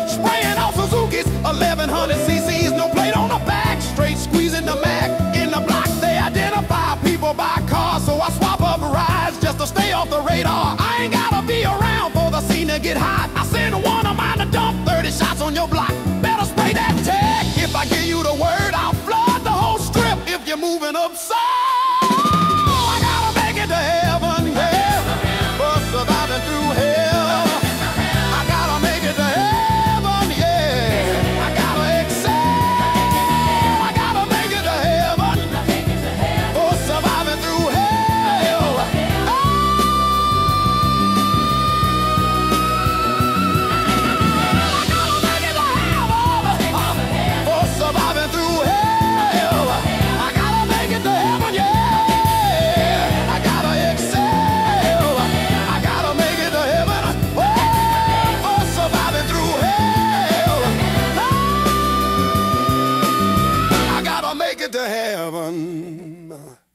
Spraying off Suzuki's 1100 cc's, no plate on the back. Straight squeezing the Mac. In the block they identify people by cars, so I swap up rides just to stay off the radar. I ain't gotta be around for the scene to get hot. I send one of mine to dump 30 shots on your block. Better spray that tag. If I give you the word, I'll flood the whole strip if you're moving absurd. I gotta make it to heaven, yeah, for surviving through hell. I gotta make it to heaven, yeah. I gotta excel. I gotta make it to heaven for surviving through hell. I gotta make it to heaven for surviving through hell. I gotta make it to heaven, yeah. I gotta excel. I gotta make it to heaven for surviving through hell. I gotta make it to heaven.